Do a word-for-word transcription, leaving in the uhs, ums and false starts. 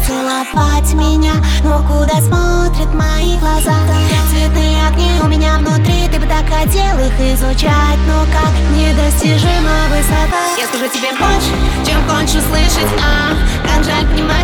поцеловать меня, но куда смотрят мои глаза? Цветные огни у меня внутри, ты бы так хотел их изучать, но как недостижима высота. Я скажу тебе больше, чем хочешь услышать, а как жаль, понимаешь.